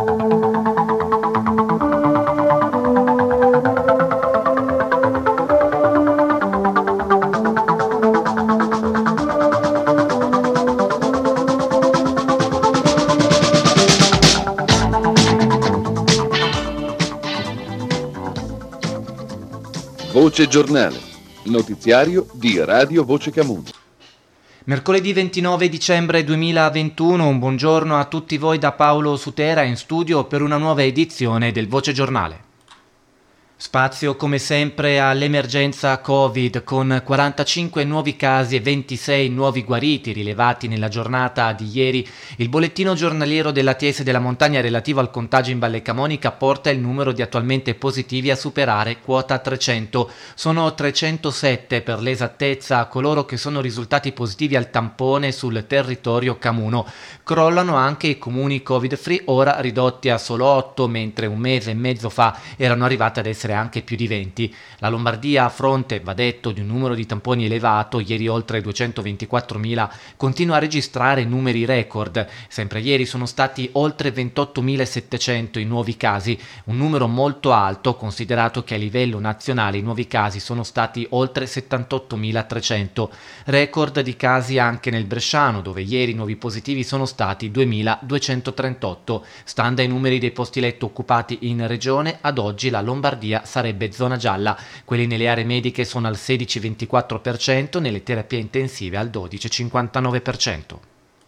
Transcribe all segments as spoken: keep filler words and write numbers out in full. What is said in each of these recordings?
Voce Giornale, notiziario di Radio Voce Camuso. Mercoledì ventinove dicembre duemilaventuno, un buongiorno a tutti voi da Paolo Sutera in studio per una nuova edizione del Voce Giornale. Spazio come sempre all'emergenza Covid con quarantacinque nuovi casi e ventisei nuovi guariti rilevati nella giornata di ieri. Il bollettino giornaliero dell'A T S della Montagna relativo al contagio in Valle Camonica porta il numero di attualmente positivi a superare quota trecento. Sono trecentosette per l'esattezza coloro che sono risultati positivi al tampone sul territorio camuno. Crollano anche i comuni Covid free, ora ridotti a solo otto, mentre un mese e mezzo fa erano arrivati ad essere anche più di venti. La Lombardia, a fronte, va detto, di un numero di tamponi elevato, ieri oltre duecentoventiquattromila, continua a registrare numeri record. Sempre ieri sono stati oltre ventottomilasettecento i nuovi casi, un numero molto alto considerato che a livello nazionale i nuovi casi sono stati oltre settantottomilatrecento. Record di casi anche nel Bresciano, dove ieri i nuovi positivi sono stati duemiladuecentotrentotto. Stando ai numeri dei posti letto occupati in regione, ad oggi la Lombardia sarebbe zona gialla, quelli nelle aree mediche sono al sedici virgola ventiquattro per cento, nelle terapie intensive al dodici virgola cinquantanove per cento.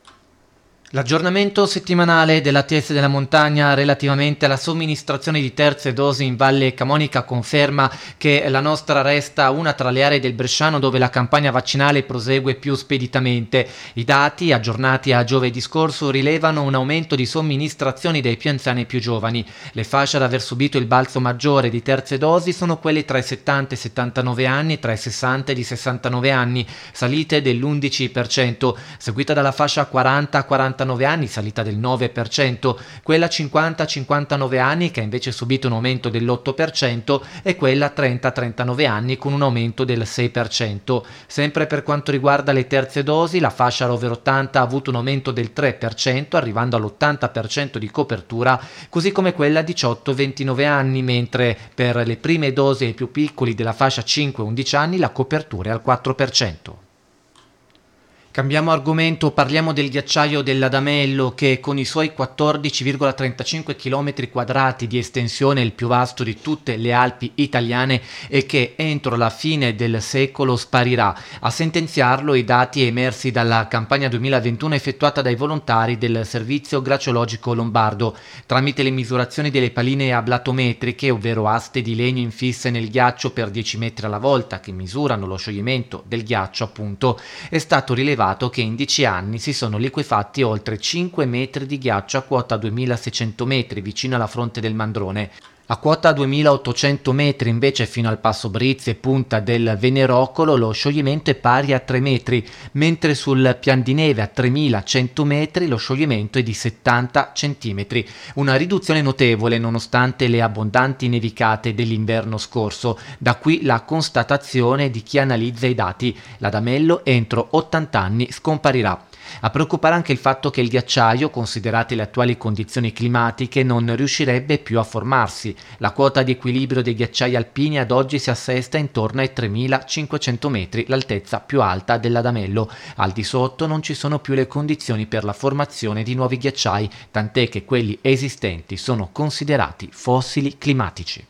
L'aggiornamento settimanale dell'A T S della Montagna relativamente alla somministrazione di terze dosi in Valle Camonica conferma che la nostra resta una tra le aree del Bresciano dove la campagna vaccinale prosegue più speditamente. I dati aggiornati a giovedì scorso rilevano un aumento di somministrazioni dai più anziani e più giovani. Le fasce ad aver subito il balzo maggiore di terze dosi sono quelle tra i settanta e i settantanove anni, tra i sessanta e i sessantanove anni, salite dell'undici per cento, seguita dalla fascia quaranta quarantanove anni, salita del nove per cento, quella cinquanta cinquantanove anni che ha invece subito un aumento dell'otto per cento e quella trenta trentanove anni con un aumento del sei per cento. Sempre per quanto riguarda le terze dosi, la fascia over ottanta ha avuto un aumento del tre per cento, arrivando all'ottanta per cento di copertura, così come quella diciotto ventinove anni, mentre per le prime dosi ai più piccoli della fascia cinque undici anni la copertura è al quattro per cento. Cambiamo argomento, parliamo del ghiacciaio dell'Adamello che con i suoi quattordici virgola trentacinque chilometri quadrati di estensione è il più vasto di tutte le Alpi italiane e che entro la fine del secolo sparirà. A sentenziarlo i dati emersi dalla campagna duemilaventuno effettuata dai volontari del Servizio Glaciologico Lombardo tramite le misurazioni delle paline ablatometriche, ovvero aste di legno infisse nel ghiaccio per dieci metri alla volta che misurano lo scioglimento del ghiaccio appunto. È stato rilevato che in dieci anni si sono liquefatti oltre cinque metri di ghiaccio a quota duemilaseicento metri vicino alla fronte del Mandrone. A quota duemilaottocento metri invece fino al passo Brizzi e punta del Venerocolo lo scioglimento è pari a tre metri, mentre sul pian di neve a tremilacento metri lo scioglimento è di settanta centimetri. Una riduzione notevole nonostante le abbondanti nevicate dell'inverno scorso. Da qui la constatazione di chi analizza i dati: l'Adamello entro ottanta anni scomparirà. A preoccupare anche il fatto che il ghiacciaio, considerate le attuali condizioni climatiche, non riuscirebbe più a formarsi. La quota di equilibrio dei ghiacciai alpini ad oggi si assesta intorno ai tremilacinquecento metri, l'altezza più alta dell'Adamello. Al di sotto non ci sono più le condizioni per la formazione di nuovi ghiacciai, tant'è che quelli esistenti sono considerati fossili climatici.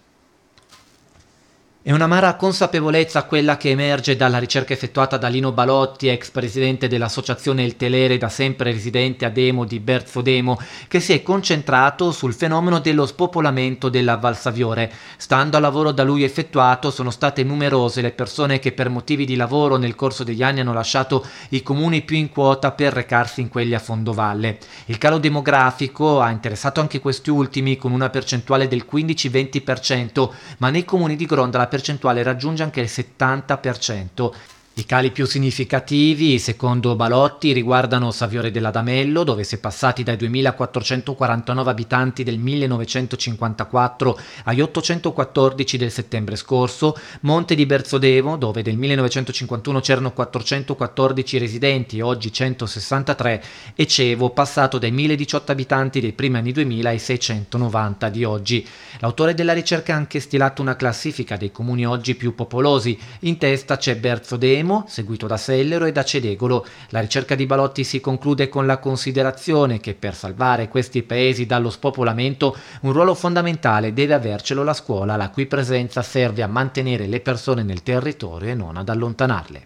È un'amara consapevolezza quella che emerge dalla ricerca effettuata da Lino Balotti, ex presidente dell'associazione Il Telere, da sempre residente a Demo di Berzodemo, che si è concentrato sul fenomeno dello spopolamento della Val Saviore. Stando al lavoro da lui effettuato, sono state numerose le persone che per motivi di lavoro nel corso degli anni hanno lasciato i comuni più in quota per recarsi in quelli a fondovalle. Il calo demografico ha interessato anche questi ultimi con una percentuale del quindici venti per cento, ma nei comuni di Gronda la percentuale raggiunge anche il settanta per cento. I cali più significativi, secondo Balotti, riguardano Saviore dell'Adamello, dove si è passati dai duemilaquattrocentoquarantanove abitanti del millenovecentocinquantaquattro agli ottocentoquattordici del settembre scorso, Monte di Berzodevo, dove del millenovecentocinquantuno c'erano quattrocentoquattordici residenti, oggi centosessantatré, e Cevo, passato dai millediciotto abitanti dei primi anni duemila ai seicentonovanta di oggi. L'autore della ricerca ha anche stilato una classifica dei comuni oggi più popolosi. In testa c'è Berzodevo, seguito da Sellero e da Cedegolo. La ricerca di Balotti si conclude con la considerazione che per salvare questi paesi dallo spopolamento un ruolo fondamentale deve avercelo la scuola, la cui presenza serve a mantenere le persone nel territorio e non ad allontanarle.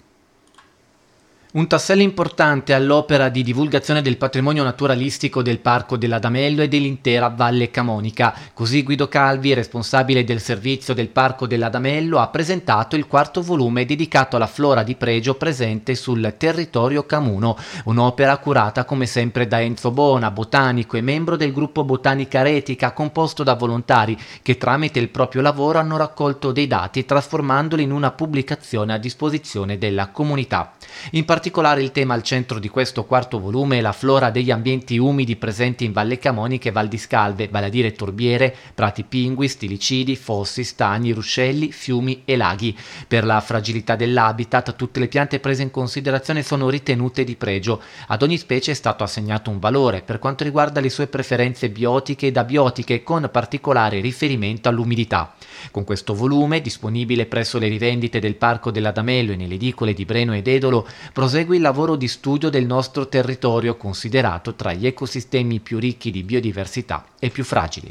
Un tassello importante all'opera di divulgazione del patrimonio naturalistico del Parco dell'Adamello e dell'intera Valle Camonica. Così Guido Calvi, responsabile del servizio del Parco dell'Adamello, ha presentato il quarto volume dedicato alla flora di pregio presente sul territorio camuno, un'opera curata come sempre da Enzo Bona, botanico e membro del gruppo Botanica Retica, composto da volontari che tramite il proprio lavoro hanno raccolto dei dati trasformandoli in una pubblicazione a disposizione della comunità. In particolare il tema al centro di questo quarto volume è la flora degli ambienti umidi presenti in Valle Camonica e Val di Scalve, vale a dire torbiere, prati pingui, stilicidi, fossi, stagni, ruscelli, fiumi e laghi. Per la fragilità dell'habitat, tutte le piante prese in considerazione sono ritenute di pregio. Ad ogni specie è stato assegnato un valore per quanto riguarda le sue preferenze biotiche ed abiotiche, con particolare riferimento all'umidità. Con questo volume, disponibile presso le rivendite del Parco dell'Adamello e nelle edicole di Breno ed Edolo, prosegue il lavoro di studio del nostro territorio, considerato tra gli ecosistemi più ricchi di biodiversità e più fragili.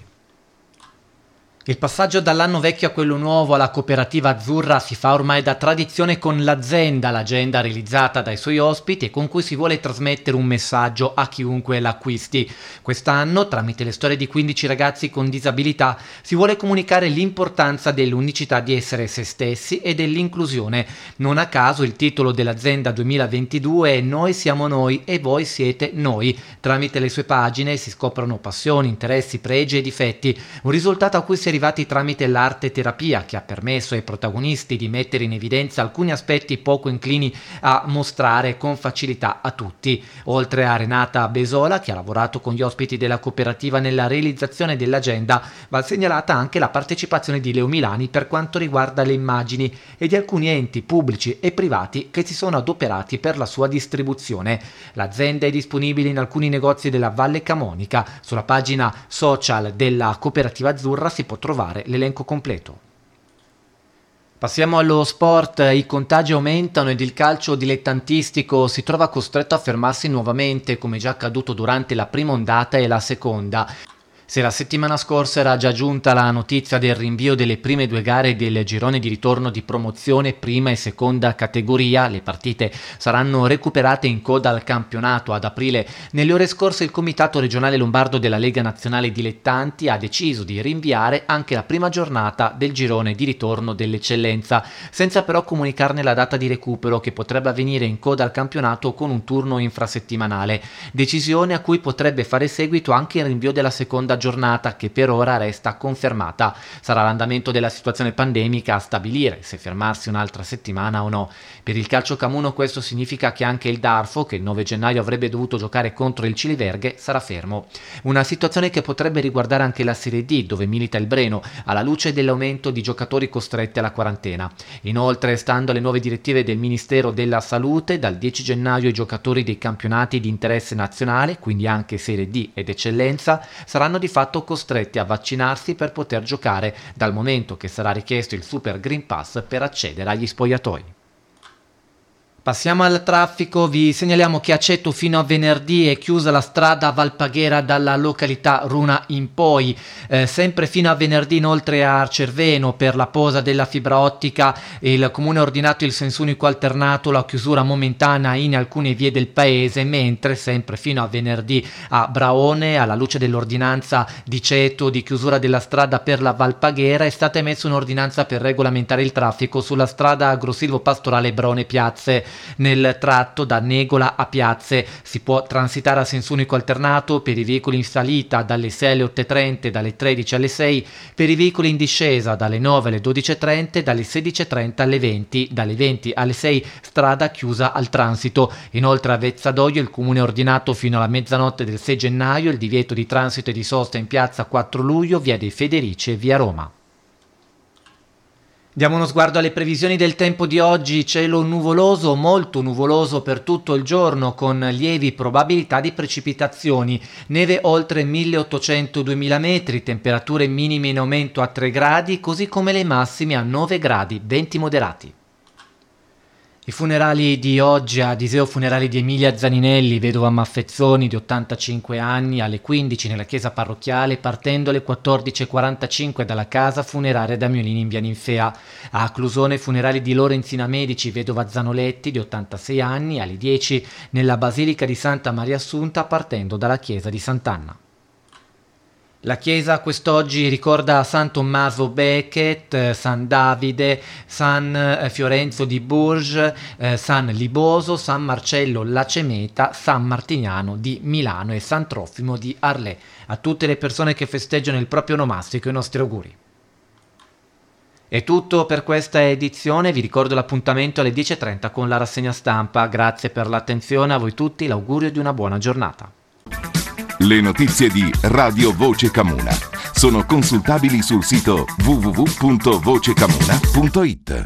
Il passaggio dall'anno vecchio a quello nuovo alla cooperativa azzurra si fa ormai da tradizione con l'Azienda, l'agenda realizzata dai suoi ospiti e con cui si vuole trasmettere un messaggio a chiunque l'acquisti. Quest'anno, tramite le storie di quindici ragazzi con disabilità, si vuole comunicare l'importanza dell'unicità di essere se stessi e dell'inclusione. Non a caso il titolo dell'Azienda duemilaventidue è Noi siamo noi e voi siete noi. Tramite le sue pagine si scoprono passioni, interessi, pregi e difetti, un risultato a cui si è arrivati tramite l'arte terapia, che ha permesso ai protagonisti di mettere in evidenza alcuni aspetti poco inclini a mostrare con facilità a tutti. Oltre a Renata Besola, che ha lavorato con gli ospiti della cooperativa nella realizzazione dell'agenda, va segnalata anche la partecipazione di Leo Milani per quanto riguarda le immagini e di alcuni enti pubblici e privati che si sono adoperati per la sua distribuzione. L'azienda è disponibile in alcuni negozi della Valle Camonica. Sulla pagina social della cooperativa azzurra si può trovare l'elenco completo. Passiamo allo sport. I contagi aumentano ed il calcio dilettantistico si trova costretto a fermarsi nuovamente, come già accaduto durante la prima ondata e la seconda. Se la settimana scorsa era già giunta la notizia del rinvio delle prime due gare del girone di ritorno di promozione prima e seconda categoria, le partite saranno recuperate in coda al campionato ad aprile. Nelle ore scorse il Comitato regionale lombardo della Lega Nazionale Dilettanti ha deciso di rinviare anche la prima giornata del girone di ritorno dell'eccellenza, senza però comunicarne la data di recupero, che potrebbe avvenire in coda al campionato con un turno infrasettimanale. Decisione a cui potrebbe fare seguito anche il rinvio della seconda giornata, che per ora resta confermata. Sarà l'andamento della situazione pandemica a stabilire se fermarsi un'altra settimana o no. Per il calcio camuno questo significa che anche il Darfo, che il nove gennaio avrebbe dovuto giocare contro il Ciliverghe, sarà fermo. Una situazione che potrebbe riguardare anche la Serie D, dove milita il Breno, alla luce dell'aumento di giocatori costretti alla quarantena. Inoltre, stando alle nuove direttive del Ministero della Salute, dal dieci gennaio i giocatori dei campionati di interesse nazionale, quindi anche Serie D ed Eccellenza, saranno di fatto costretti a vaccinarsi per poter giocare, dal momento che sarà richiesto il Super Green Pass per accedere agli spogliatoi. Passiamo al traffico. Vi segnaliamo che a Ceto fino a venerdì è chiusa la strada Valpaghera dalla località Runa in poi, eh, sempre fino a venerdì inoltre a Cerveno per la posa della fibra ottica il comune ha ordinato il senso unico alternato, la chiusura momentanea in alcune vie del paese, mentre sempre fino a venerdì a Braone, alla luce dell'ordinanza di Ceto di chiusura della strada per la Valpaghera, è stata emessa un'ordinanza per regolamentare il traffico sulla strada Grossilvo Pastorale Braone Piazze. nel tratto da Negola a Piazze. Si può transitare a senso unico alternato per i veicoli in salita dalle sei alle otto e trenta, dalle tredici alle sei, per i veicoli in discesa dalle nove alle dodici e trenta, dalle sedici e trenta alle venti, dalle venti alle sei strada chiusa al transito. Inoltre a Vezzadoio il comune ha ordinato fino alla mezzanotte del sei gennaio il divieto di transito e di sosta in piazza quattro luglio, via dei Federici e via Roma. Diamo uno sguardo alle previsioni del tempo di oggi. Cielo nuvoloso, molto nuvoloso per tutto il giorno, con lievi probabilità di precipitazioni, neve oltre milleottocento-duemila metri, temperature minime in aumento a tre gradi, così come le massime a nove gradi, venti moderati. I funerali di oggi a Diseo Funerali di Emilia Zaninelli, vedova Maffezzoni di ottantacinque anni, alle quindici nella chiesa parrocchiale, partendo alle quattordici e quarantacinque dalla casa funeraria Damiolini in via Ninfea. A Clusone funerali di Lorenzina Medici, vedova Zanoletti di ottantasei anni, alle dieci nella Basilica di Santa Maria Assunta, partendo dalla chiesa di Sant'Anna. La chiesa quest'oggi ricorda San Tommaso Becket, San Davide, San Fiorenzo di Bourges, eh, San Liboso, San Marcello Lacemeta, San Martiniano di Milano e San Trofimo di Arles. A tutte le persone che festeggiano il proprio onomastico i nostri auguri. È tutto per questa edizione, vi ricordo l'appuntamento alle dieci e trenta con la rassegna stampa. Grazie per l'attenzione, a voi tutti l'augurio di una buona giornata. Le notizie di Radio Voce Camuna sono consultabili sul sito w w w punto voce camuna punto i t.